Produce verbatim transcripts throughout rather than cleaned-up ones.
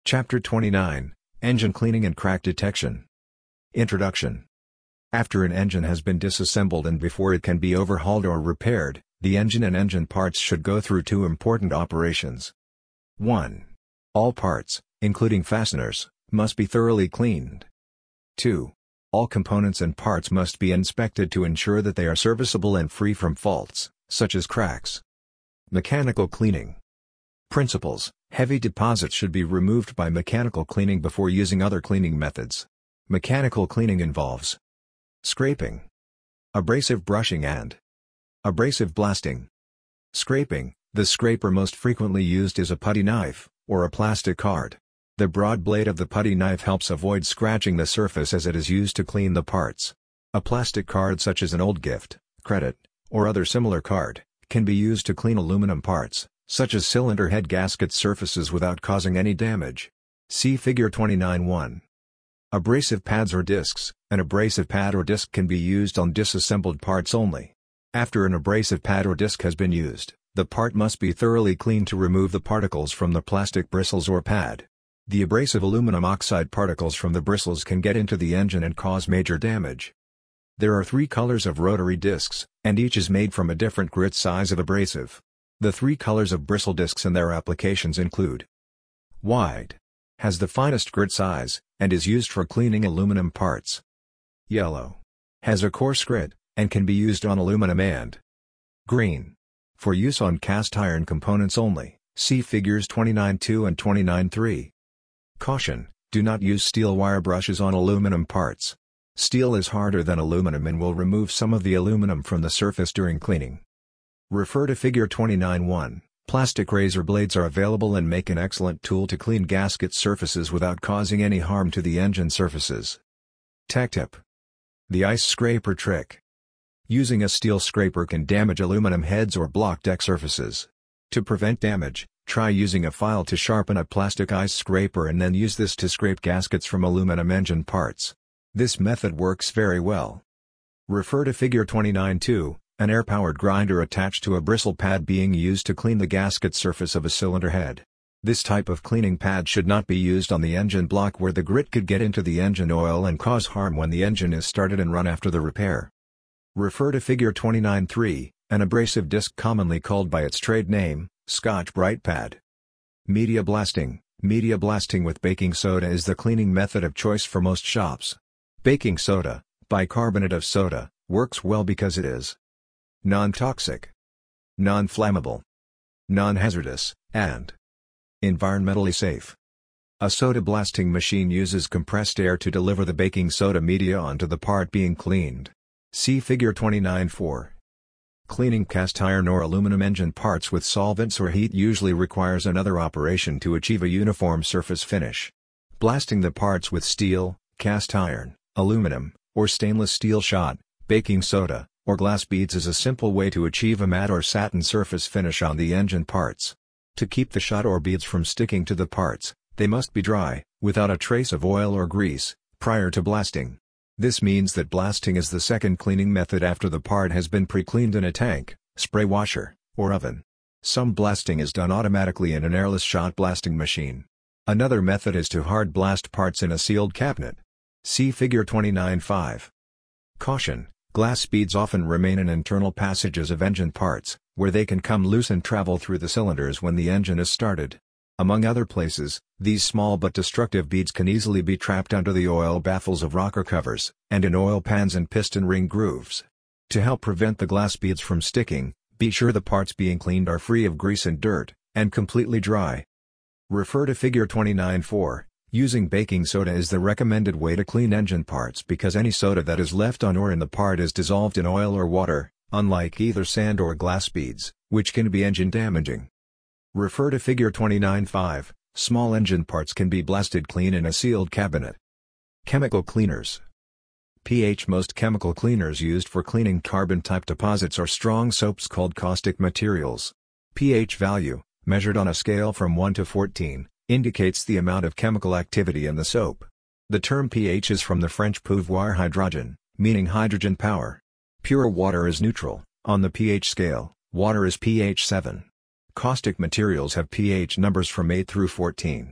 Chapter twenty-nine, Engine Cleaning and Crack Detection. Introduction. After an engine has been disassembled and before it can be overhauled or repaired, the engine and engine parts should go through two important operations. one. All parts, including fasteners, must be thoroughly cleaned. two. All components and parts must be inspected to ensure that they are serviceable and free from faults, such as cracks. Mechanical cleaning. Principles: heavy deposits should be removed by mechanical cleaning before using other cleaning methods. Mechanical cleaning involves scraping, abrasive brushing and abrasive blasting. Scraping: the scraper most frequently used is a putty knife, or a plastic card. The broad blade of the putty knife helps avoid scratching the surface as it is used to clean the parts. A plastic card such as an old gift, credit, or other similar card, can be used to clean aluminum parts, such as cylinder head gasket surfaces without causing any damage. See Figure twenty-nine one. Abrasive pads or discs: an abrasive pad or disc can be used on disassembled parts only. After an abrasive pad or disc has been used, the part must be thoroughly cleaned to remove the particles from the plastic bristles or pad. The abrasive aluminum oxide particles from the bristles can get into the engine and cause major damage. There are three colors of rotary discs, and each is made from a different grit size of abrasive. The three colors of bristle discs and their applications include: white has the finest grit size, and is used for cleaning aluminum parts. Yellow has a coarse grit, and can be used on aluminum and green for use on cast iron components only. See Figures twenty-nine two and twenty-nine three. Caution: do not use steel wire brushes on aluminum parts. Steel is harder than aluminum and will remove some of the aluminum from the surface during cleaning. Refer to Figure twenty-nine one. Plastic razor blades are available and make an excellent tool to clean gasket surfaces without causing any harm to the engine surfaces. Tech tip: the ice scraper trick. Using a steel scraper can damage aluminum heads or block deck surfaces. To prevent damage, try using a file to sharpen a plastic ice scraper and then use this to scrape gaskets from aluminum engine parts. This method works very well. Refer to Figure twenty-nine two, an air-powered grinder attached to a bristle pad being used to clean the gasket surface of a cylinder head. This type of cleaning pad should not be used on the engine block where the grit could get into the engine oil and cause harm when the engine is started and run after the repair. Refer to Figure twenty-nine three, an abrasive disc commonly called by its trade name, Scotch-Brite pad. Media blasting. Media blasting with baking soda is the cleaning method of choice for most shops. Baking soda, bicarbonate of soda, works well because it is non-toxic, non-flammable, non-hazardous, and environmentally safe. A soda blasting machine uses compressed air to deliver the baking soda media onto the part being cleaned. See Figure twenty-nine four. Cleaning cast iron or aluminum engine parts with solvents or heat usually requires another operation to achieve a uniform surface finish. Blasting the parts with steel, cast iron, aluminum, or stainless steel shot, baking soda, or glass beads is a simple way to achieve a matte or satin surface finish on the engine parts. To keep the shot or beads from sticking to the parts, they must be dry, without a trace of oil or grease, prior to blasting. This means that blasting is the second cleaning method after the part has been pre-cleaned in a tank, spray washer, or oven. Some blasting is done automatically in an airless shot blasting machine. Another method is to hard blast parts in a sealed cabinet. See Figure twenty-nine five. Caution: glass beads often remain in internal passages of engine parts, where they can come loose and travel through the cylinders when the engine is started. Among other places, these small but destructive beads can easily be trapped under the oil baffles of rocker covers, and in oil pans and piston ring grooves. To help prevent the glass beads from sticking, be sure the parts being cleaned are free of grease and dirt, and completely dry. Refer to Figure twenty-nine four. Using baking soda is the recommended way to clean engine parts because any soda that is left on or in the part is dissolved in oil or water, unlike either sand or glass beads, which can be engine damaging. Refer to Figure twenty-nine five. Small engine parts can be blasted clean in a sealed cabinet. Chemical cleaners. pH: most chemical cleaners used for cleaning carbon-type deposits are strong soaps called caustic materials. pH value, measured on a scale from one to fourteen, indicates the amount of chemical activity in the soap. The term pH is from the French pouvoir hydrogen, meaning hydrogen power. Pure water is neutral. On the pH scale, water is pH seven. Caustic materials have pH numbers from eight through fourteen.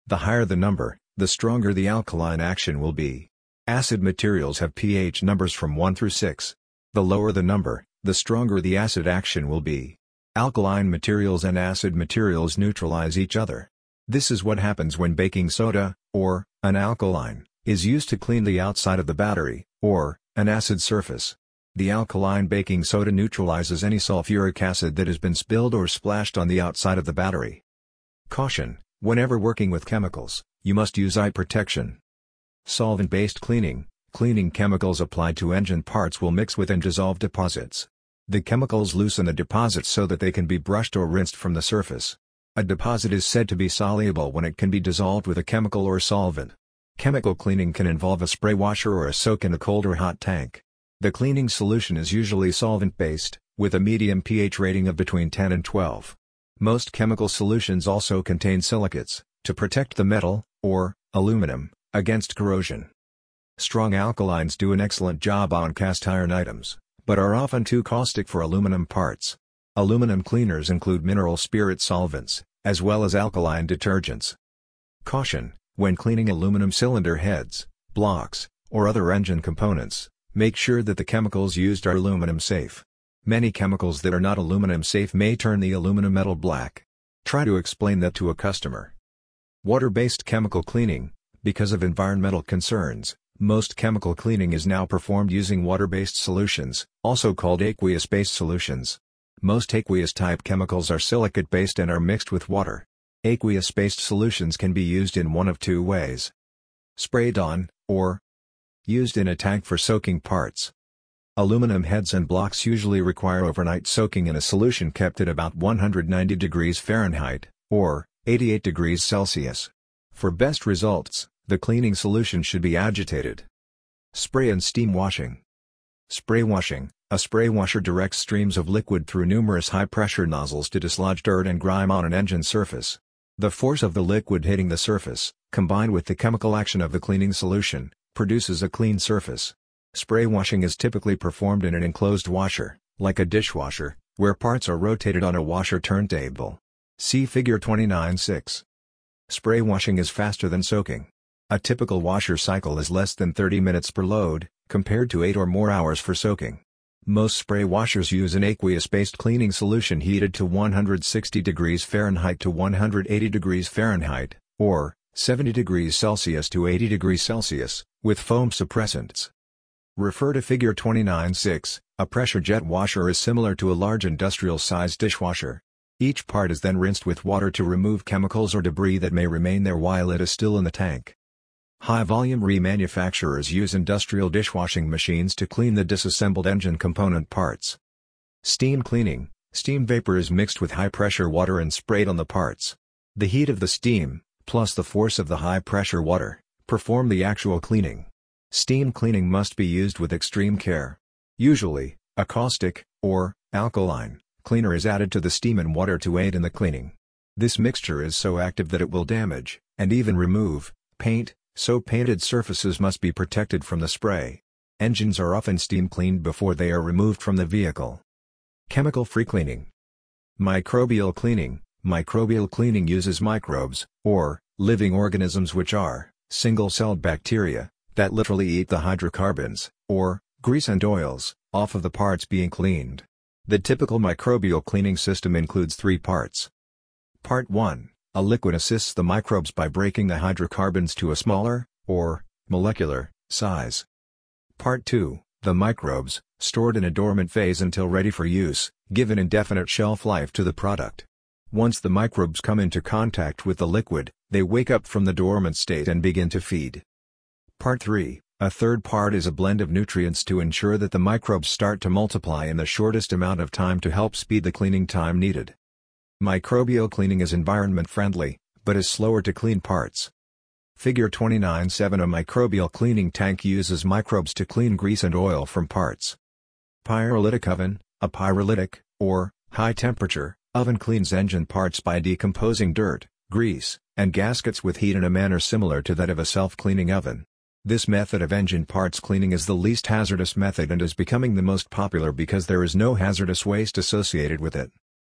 The higher the number, the stronger the alkaline action will be. Acid materials have pH numbers from one through six. The lower the number, the stronger the acid action will be. Alkaline materials and acid materials neutralize each other. This is what happens when baking soda, or an alkaline, is used to clean the outside of the battery, or an acid surface. The alkaline baking soda neutralizes any sulfuric acid that has been spilled or splashed on the outside of the battery. Caution: whenever working with chemicals, you must use eye protection. Solvent-based cleaning: cleaning chemicals applied to engine parts will mix with and dissolve deposits. The chemicals loosen the deposits so that they can be brushed or rinsed from the surface. A deposit is said to be soluble when it can be dissolved with a chemical or solvent. Chemical cleaning can involve a spray washer or a soak in a cold or hot tank. The cleaning solution is usually solvent-based, with a medium pH rating of between ten and twelve. Most chemical solutions also contain silicates, to protect the metal, or aluminum, against corrosion. Strong alkalines do an excellent job on cast iron items, but are often too caustic for aluminum parts. Aluminum cleaners include mineral spirit solvents, as well as alkaline detergents. Caution: when cleaning aluminum cylinder heads, blocks, or other engine components, make sure that the chemicals used are aluminum safe. Many chemicals that are not aluminum safe may turn the aluminum metal black. Try to explain that to a customer. Water-based chemical cleaning: because of environmental concerns, most chemical cleaning is now performed using water-based solutions, also called aqueous-based solutions. Most aqueous-type chemicals are silicate-based and are mixed with water. Aqueous-based solutions can be used in one of two ways: sprayed on, or used in a tank for soaking parts. Aluminum heads and blocks usually require overnight soaking in a solution kept at about one hundred ninety degrees Fahrenheit, or eighty-eight degrees Celsius. For best results, the cleaning solution should be agitated. Spray and steam washing. Spray washing: a spray washer directs streams of liquid through numerous high-pressure nozzles to dislodge dirt and grime on an engine surface. The force of the liquid hitting the surface, combined with the chemical action of the cleaning solution, produces a clean surface. Spray washing is typically performed in an enclosed washer, like a dishwasher, where parts are rotated on a washer turntable. See Figure twenty-nine six. Spray washing is faster than soaking. A typical washer cycle is less than thirty minutes per load, compared to eight or more hours for soaking. Most spray washers use an aqueous-based cleaning solution heated to one hundred sixty degrees Fahrenheit to one hundred eighty degrees Fahrenheit, or seventy degrees Celsius to eighty degrees Celsius, with foam suppressants. Refer to Figure twenty-nine six. A pressure jet washer is similar to a large industrial-sized dishwasher. Each part is then rinsed with water to remove chemicals or debris that may remain there while it is still in the tank. High-volume remanufacturers use industrial dishwashing machines to clean the disassembled engine component parts. Steam cleaning: steam vapor is mixed with high-pressure water and sprayed on the parts. The heat of the steam, plus the force of the high-pressure water, perform the actual cleaning. Steam cleaning must be used with extreme care. Usually, a caustic, or alkaline, cleaner is added to the steam and water to aid in the cleaning. This mixture is so active that it will damage, and even remove, paint, so painted surfaces must be protected from the spray. Engines are often steam cleaned before they are removed from the vehicle. Chemical-free cleaning. Microbial cleaning: microbial cleaning uses microbes, or living organisms which are single-celled bacteria, that literally eat the hydrocarbons, or grease and oils, off of the parts being cleaned. The typical microbial cleaning system includes three parts. Part one. A liquid assists the microbes by breaking the hydrocarbons to a smaller, or molecular, size. Part two. The microbes, stored in a dormant phase until ready for use, give an indefinite shelf life to the product. Once the microbes come into contact with the liquid, they wake up from the dormant state and begin to feed. Part three. A third part is a blend of nutrients to ensure that the microbes start to multiply in the shortest amount of time to help speed the cleaning time needed. Microbial cleaning is environment-friendly, but is slower to clean parts. Figure twenty-nine seven. A microbial cleaning tank uses microbes to clean grease and oil from parts. Pyrolytic oven: a pyrolytic, or high-temperature, oven cleans engine parts by decomposing dirt, grease, and gaskets with heat in a manner similar to that of a self-cleaning oven. This method of engine parts cleaning is the least hazardous method and is becoming the most popular because there is no hazardous waste associated with it.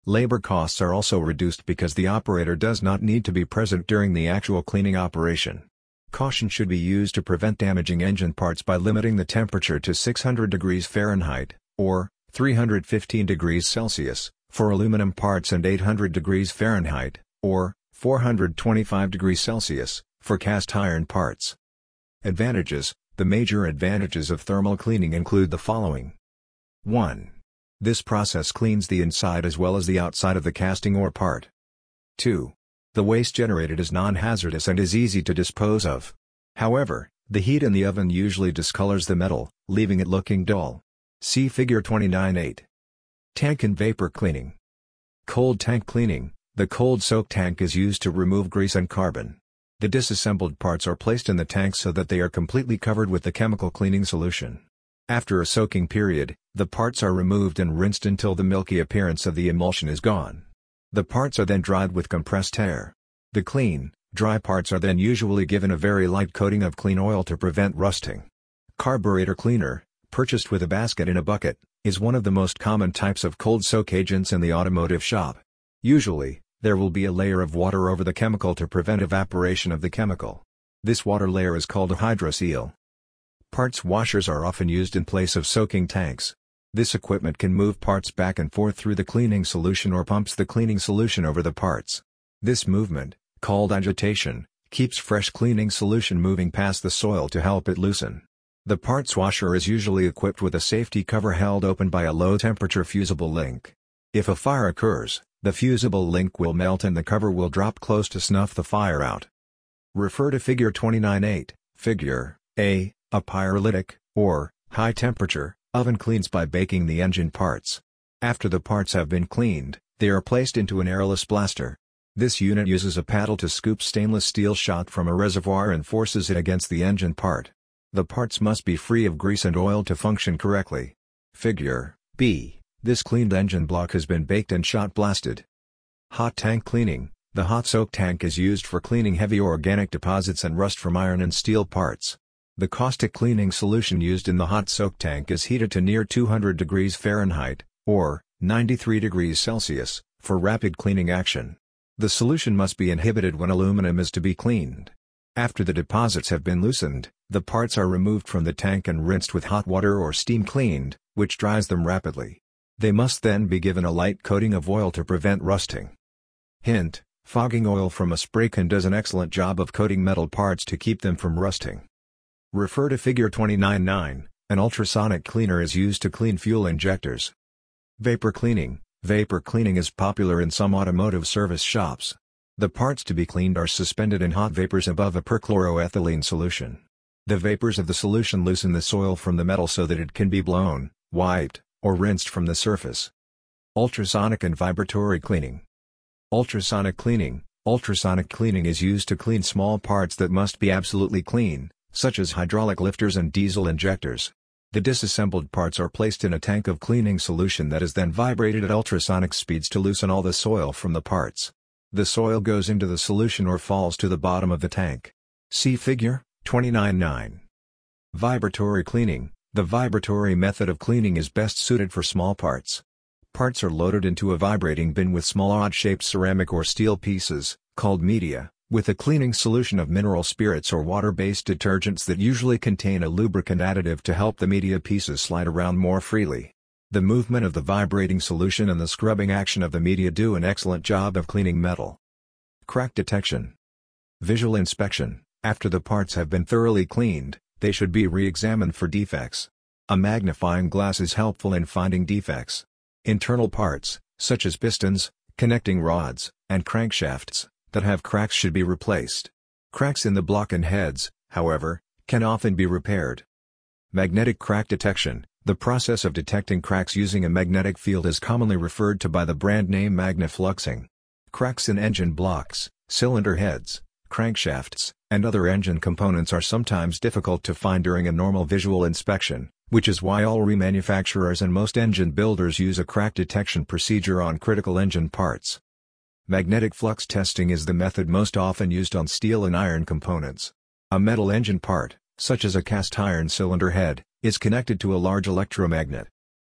Labor costs are also reduced because the operator does not need to be present during the actual cleaning operation. Caution should be used to prevent damaging engine parts by limiting the temperature to six hundred degrees Fahrenheit, or three hundred fifteen degrees Celsius, for aluminum parts and eight hundred degrees Fahrenheit, or four hundred twenty-five degrees Celsius, for cast iron parts. Advantages. The major advantages of thermal cleaning include the following. one. This process cleans the inside as well as the outside of the casting or part. two. The waste generated is non-hazardous and is easy to dispose of. However, the heat in the oven usually discolors the metal, leaving it looking dull. See Figure twenty-nine eight. Tank and vapor cleaning. Cold tank cleaning. The cold soak tank is used to remove grease and carbon. The disassembled parts are placed in the tank so that they are completely covered with the chemical cleaning solution. After a soaking period, the parts are removed and rinsed until the milky appearance of the emulsion is gone. The parts are then dried with compressed air. The clean, dry parts are then usually given a very light coating of clean oil to prevent rusting. Carburetor cleaner, purchased with a basket in a bucket, is one of the most common types of cold soak agents in the automotive shop. Usually, there will be a layer of water over the chemical to prevent evaporation of the chemical. This water layer is called a hydroseal. Parts washers are often used in place of soaking tanks. This equipment can move parts back and forth through the cleaning solution or pumps the cleaning solution over the parts. This movement, called agitation, keeps fresh cleaning solution moving past the soil to help it loosen. The parts washer is usually equipped with a safety cover held open by a low-temperature fusible link. If a fire occurs, the fusible link will melt and the cover will drop close to snuff the fire out. Refer to Figure twenty-nine eight. Figure A. A pyrolytic, or high-temperature, oven cleans by baking the engine parts. After the parts have been cleaned, they are placed into an airless blaster. This unit uses a paddle to scoop stainless steel shot from a reservoir and forces it against the engine part. The parts must be free of grease and oil to function correctly. Figure B. This cleaned engine block has been baked and shot blasted. Hot tank cleaning. The hot soak tank is used for cleaning heavy organic deposits and rust from iron and steel parts. The caustic cleaning solution used in the hot soak tank is heated to near two hundred degrees Fahrenheit, or ninety-three degrees Celsius, for rapid cleaning action. The solution must be inhibited when aluminum is to be cleaned. After the deposits have been loosened, the parts are removed from the tank and rinsed with hot water or steam cleaned, which dries them rapidly. They must then be given a light coating of oil to prevent rusting. Hint: fogging oil from a spray can does an excellent job of coating metal parts to keep them from rusting. Refer to Figure twenty-nine nine. An ultrasonic cleaner is used to clean fuel injectors. Vapor cleaning. Vapor cleaning is popular in some automotive service shops. The parts to be cleaned are suspended in hot vapors above a perchloroethylene solution. The vapors of the solution loosen the soil from the metal so that it can be blown, wiped, or rinsed from the surface. Ultrasonic and vibratory cleaning. Ultrasonic cleaning. Ultrasonic cleaning is used to clean small parts that must be absolutely clean, such as hydraulic lifters and diesel injectors. The disassembled parts are placed in a tank of cleaning solution that is then vibrated at ultrasonic speeds to loosen all the soil from the parts. The soil goes into the solution or falls to the bottom of the tank. See Figure twenty-nine nine. Vibratory cleaning. The vibratory method of cleaning is best suited for small parts. Parts are loaded into a vibrating bin with small odd-shaped ceramic or steel pieces, called media, with a cleaning solution of mineral spirits or water-based detergents that usually contain a lubricant additive to help the media pieces slide around more freely. The movement of the vibrating solution and the scrubbing action of the media do an excellent job of cleaning metal. Crack detection. Visual inspection. After the parts have been thoroughly cleaned, they should be re-examined for defects. A magnifying glass is helpful in finding defects. Internal parts, such as pistons, connecting rods, and crankshafts, that have cracks should be replaced. Cracks in the block and heads, however, can often be repaired. Magnetic crack detection. The process of detecting cracks using a magnetic field is commonly referred to by the brand name magnafluxing. Cracks in engine blocks, cylinder heads, crankshafts, and other engine components are sometimes difficult to find during a normal visual inspection, which is why all remanufacturers and most engine builders use a crack detection procedure on critical engine parts. Magnetic flux testing is the method most often used on steel and iron components. A metal engine part, such as a cast iron cylinder head, is connected to a large electromagnet.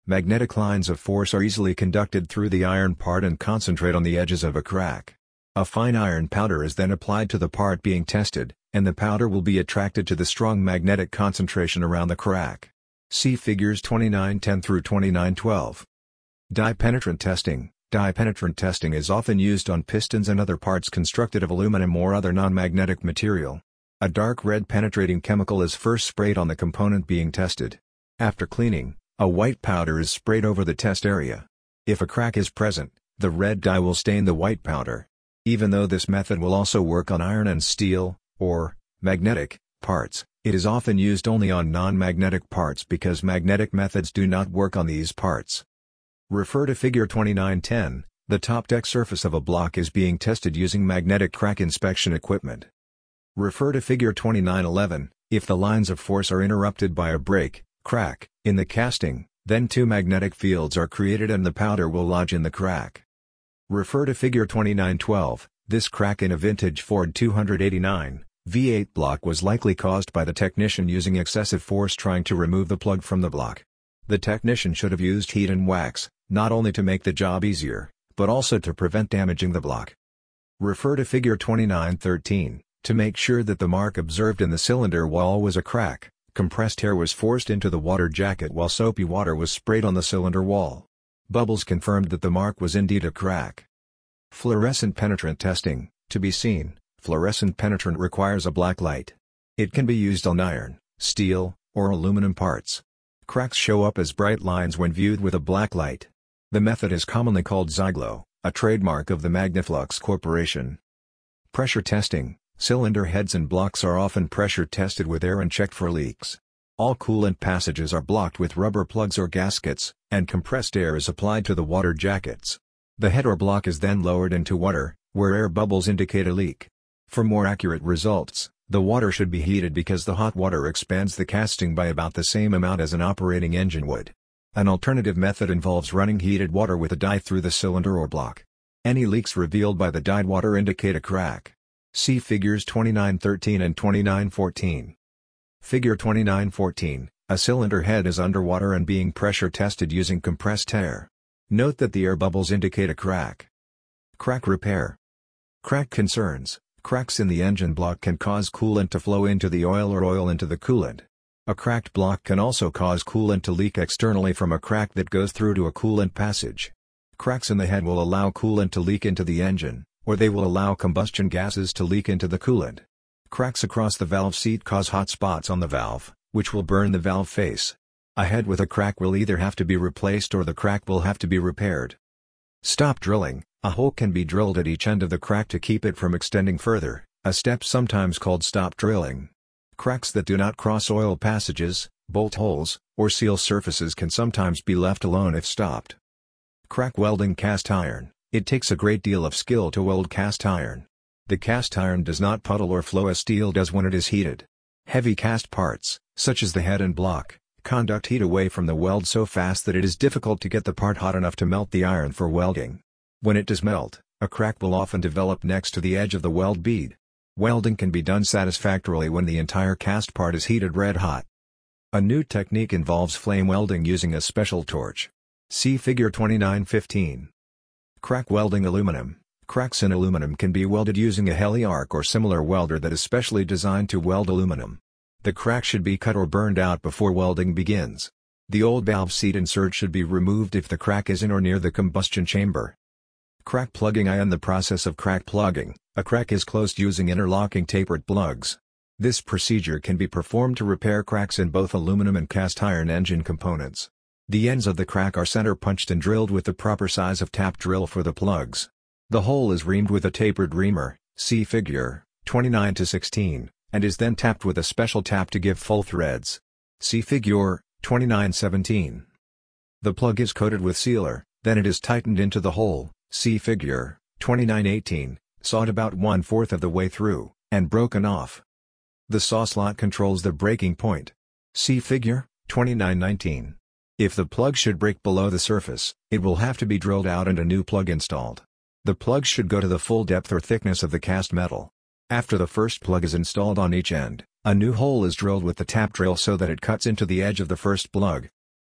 Magnetic lines of force are easily conducted through the iron part and concentrate on the edges of a crack. A fine iron powder is then applied to the part being tested, and the powder will be attracted to the strong magnetic concentration around the crack. See figures twenty-nine ten through twenty-nine twelve. Dye penetrant testing. Dye penetrant testing is often used on pistons and other parts constructed of aluminum or other non-magnetic material. A dark red penetrating chemical is first sprayed on the component being tested. After cleaning, a white powder is sprayed over the test area. If a crack is present, the red dye will stain the white powder. Even though this method will also work on iron and steel, or magnetic, parts, it is often used only on non-magnetic parts because magnetic methods do not work on these parts. Refer to figure twenty-nine ten. The top deck surface of a block is being tested using magnetic crack inspection equipment. Refer to figure twenty-nine eleven. If the lines of force are interrupted by a break, crack, in the casting, then two magnetic fields are created and the powder will lodge in the crack. Refer to figure twenty-nine twelve. This crack in a vintage Ford two eighty-nine V eight block was likely caused by the technician using excessive force trying to remove the plug from the block. The technician should have used heat and wax, not only to make the job easier, but also to prevent damaging the block. Refer to figure twenty-nine thirteen. To make sure that the mark observed in the cylinder wall was a crack, compressed air was forced into the water jacket while soapy water was sprayed on the cylinder wall. Bubbles confirmed that the mark was indeed a crack. Fluorescent penetrant testing. To be seen, fluorescent penetrant requires a black light. It can be used on iron, steel, or aluminum parts. Cracks show up as bright lines when viewed with a black light. The method is commonly called Zyglow, a trademark of the Magnaflux Corporation. Pressure testing. Cylinder heads and blocks are often pressure tested with air and checked for leaks. All coolant passages are blocked with rubber plugs or gaskets, and compressed air is applied to the water jackets. The head or block is then lowered into water, where air bubbles indicate a leak. For more accurate results, the water should be heated because the hot water expands the casting by about the same amount as an operating engine would. An alternative method involves running heated water with a dye through the cylinder or block. Any leaks revealed by the dyed water indicate a crack. See figures twenty-nine thirteen and twenty-nine fourteen. Figure twenty-nine fourteen, a cylinder head is underwater and being pressure tested using compressed air. Note that the air bubbles indicate a crack. Crack repair. Crack concerns. Cracks in the engine block can cause coolant to flow into the oil or oil into the coolant. A cracked block can also cause coolant to leak externally from a crack that goes through to a coolant passage. Cracks in the head will allow coolant to leak into the engine, or they will allow combustion gases to leak into the coolant. Cracks across the valve seat cause hot spots on the valve, which will burn the valve face. A head with a crack will either have to be replaced or the crack will have to be repaired. Stop drilling. A hole can be drilled at each end of the crack to keep it from extending further, a step sometimes called stop drilling. Cracks that do not cross oil passages, bolt holes, or seal surfaces can sometimes be left alone if stopped. Crack welding cast iron. It takes a great deal of skill to weld cast iron. The cast iron does not puddle or flow as steel does when it is heated. Heavy cast parts, such as the head and block, conduct heat away from the weld so fast that it is difficult to get the part hot enough to melt the iron for welding. When it does melt, a crack will often develop next to the edge of the weld bead. Welding can be done satisfactorily when the entire cast part is heated red hot. A new technique involves flame welding using a special torch. See figure twenty-nine fifteen. Crack welding aluminum. Cracks in aluminum can be welded using a heli-arc or similar welder that is specially designed to weld aluminum. The crack should be cut or burned out before welding begins. The old valve seat insert should be removed if the crack is in or near the combustion chamber. Crack plugging. I am the process of crack plugging. A crack is closed using interlocking tapered plugs. This procedure can be performed to repair cracks in both aluminum and cast iron engine components. The ends of the crack are center punched and drilled with the proper size of tap drill for the plugs. The hole is reamed with a tapered reamer, see figure twenty-nine to sixteen, and is then tapped with a special tap to give full threads. See figure twenty-nine seventeen. The plug is coated with sealer, then it is tightened into the hole, see figure twenty-nine eighteen, sawed about one-fourth of the way through, and broken off. The saw slot controls the breaking point. See figure twenty-nine nineteen. If the plug should break below the surface, it will have to be drilled out and a new plug installed. The plugs should go to the full depth or thickness of the cast metal. After the first plug is installed on each end, a new hole is drilled with the tap drill so that it cuts into the edge of the first plug.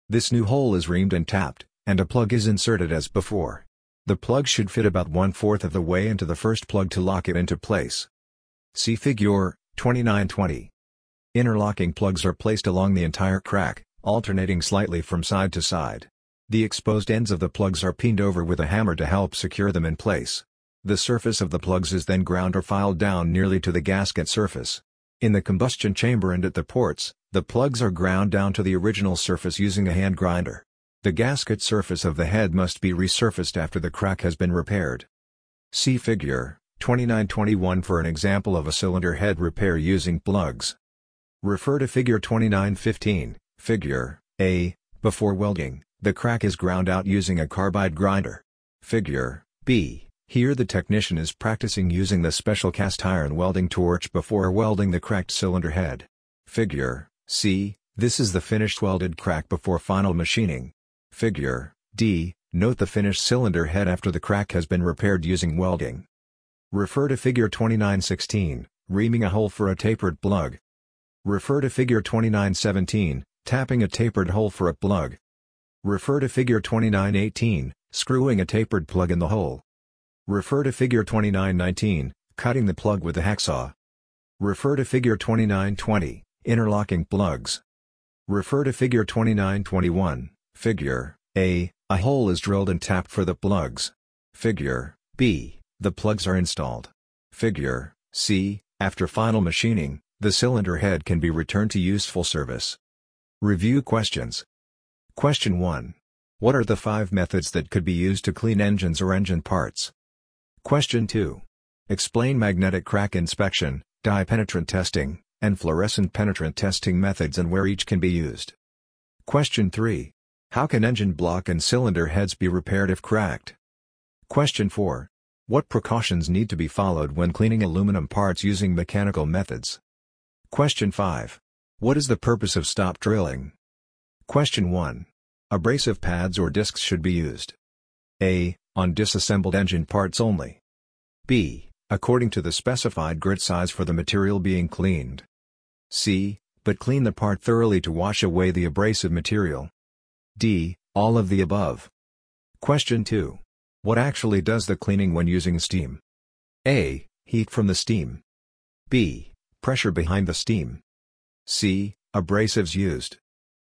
This new hole is reamed and tapped, and a plug is inserted as before. The plug should fit about one-fourth of the way into the first plug to lock it into place. See Figure twenty-nine twenty. Interlocking plugs are placed along the entire crack, alternating slightly from side to side. The exposed ends of the plugs are peened over with a hammer to help secure them in place. The surface of the plugs is then ground or filed down nearly to the gasket surface. In the combustion chamber and at the ports, the plugs are ground down to the original surface using a hand grinder. The gasket surface of the head must be resurfaced after the crack has been repaired. See Figure twenty-nine twenty-one for an example of a cylinder head repair using plugs. Refer to Figure twenty-nine fifteen, Figure A. Before welding, the crack is ground out using a carbide grinder. Figure B. Here the technician is practicing using the special cast iron welding torch before welding the cracked cylinder head. Figure C. This is the finished welded crack before final machining. Figure D. Note the finished cylinder head after the crack has been repaired using welding. Refer to Figure twenty-nine sixteen, reaming a hole for a tapered plug. Refer to Figure twenty-nine seventeen, tapping a tapered hole for a plug. Refer to Figure twenty-nine eighteen, screwing a tapered plug in the hole. Refer to Figure twenty-nine nineteen, cutting the plug with a hacksaw. Refer to Figure twenty-nine twenty, interlocking plugs. Refer to Figure twenty-nine twenty-one, Figure A. A hole is drilled and tapped for the plugs. Figure B. The plugs are installed. Figure C. After final machining, the cylinder head can be returned to useful service. Review questions. Question one. What are the five methods that could be used to clean engines or engine parts? Question two. Explain magnetic crack inspection, dye penetrant testing, and fluorescent penetrant testing methods and where each can be used. Question three. How can engine block and cylinder heads be repaired if cracked? Question four. What precautions need to be followed when cleaning aluminum parts using mechanical methods? Question five. What is the purpose of stop drilling? Question one. Abrasive pads or discs should be used. A. On disassembled engine parts only. B. According to the specified grit size for the material being cleaned. C. But clean the part thoroughly to wash away the abrasive material. D. All of the above. Question two. What actually does the cleaning when using steam? A. Heat from the steam. B. Pressure behind the steam. C. Abrasives used.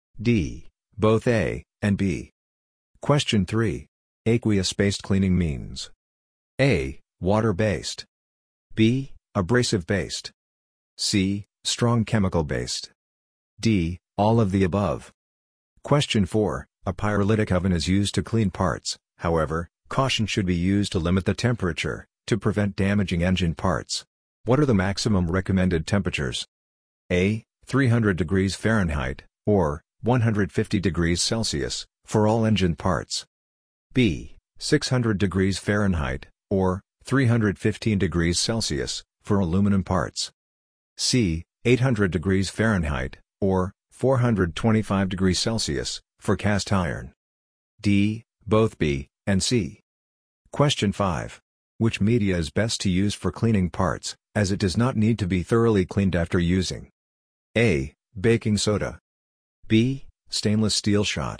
D. Both A and B. Question three. Aqueous-based cleaning means A. Water-based. B. Abrasive-based. C. Strong chemical-based. D. All of the above. Question four. A pyrolytic oven is used to clean parts, however, caution should be used to limit the temperature, to prevent damaging engine parts. What are the maximum recommended temperatures? A. three hundred degrees Fahrenheit, or one hundred fifty degrees Celsius, for all engine parts. B. six hundred degrees Fahrenheit, or three hundred fifteen degrees Celsius, for aluminum parts. C. eight hundred degrees Fahrenheit, or four hundred twenty-five degrees Celsius, for cast iron. D. Both B and C. Question five. Which media is best to use for cleaning parts, as it does not need to be thoroughly cleaned after using? A. Baking soda. B. Stainless steel shot.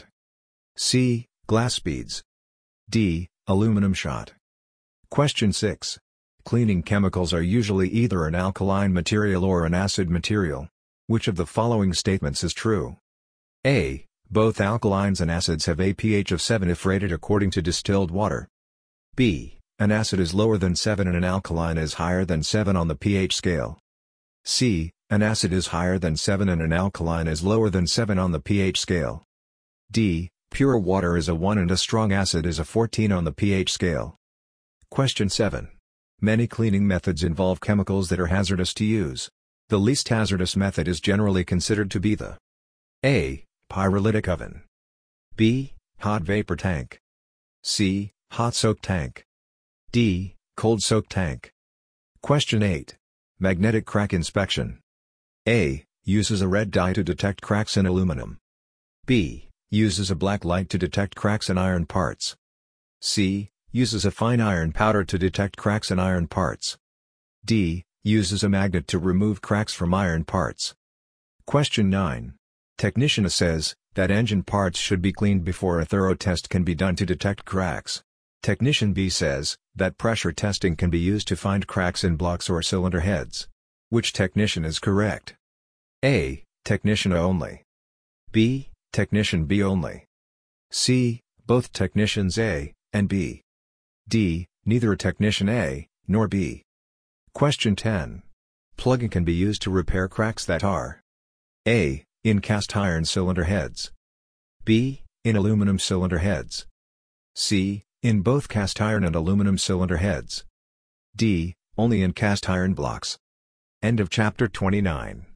C. Glass beads. D. Aluminum shot. Question six. Cleaning chemicals are usually either an alkaline material or an acid material. Which of the following statements is true? A. Both alkalines and acids have a pH of seven if rated according to distilled water. B. An acid is lower than seven and an alkaline is higher than seven on the pH scale. C. An acid is higher than seven and an alkaline is lower than seven on the pH scale. D. Pure water is a one and a strong acid is a fourteen on the pH scale. Question seven. Many cleaning methods involve chemicals that are hazardous to use. The least hazardous method is generally considered to be the A. Pyrolytic oven. B. Hot vapor tank. C. Hot soak tank. D. Cold soak tank. Question eight. Magnetic crack inspection. A. Uses a red dye to detect cracks in aluminum. B. Uses a black light to detect cracks in iron parts. C. Uses a fine iron powder to detect cracks in iron parts. D. Uses a magnet to remove cracks from iron parts. Question nine. Technician says, that engine parts should be cleaned before a thorough test can be done to detect cracks. Technician B says that pressure testing can be used to find cracks in blocks or cylinder heads. Which technician is correct? A. Technician A only. B. Technician B only. C. Both technicians A and B. D. Neither a technician A nor B. Question ten. Plugging can be used to repair cracks that are A. In cast iron cylinder heads. B. In aluminum cylinder heads. C. In both cast iron and aluminum cylinder heads. D. Only in cast iron blocks. End of chapter twenty-nine.